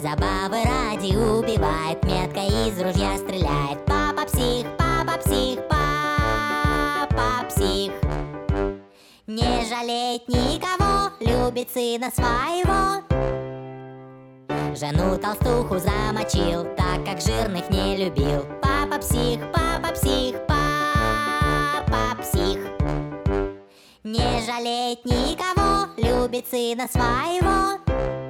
Забавы ради убивает, метко из ружья стреляет. Папа псих, папа псих, папа псих. Не жалеет никого, любит сына своего. Жену толстуху замочил, так как жирных не любил. Папа псих, папа псих, папа псих. Не жалеет никого, любит сына своего.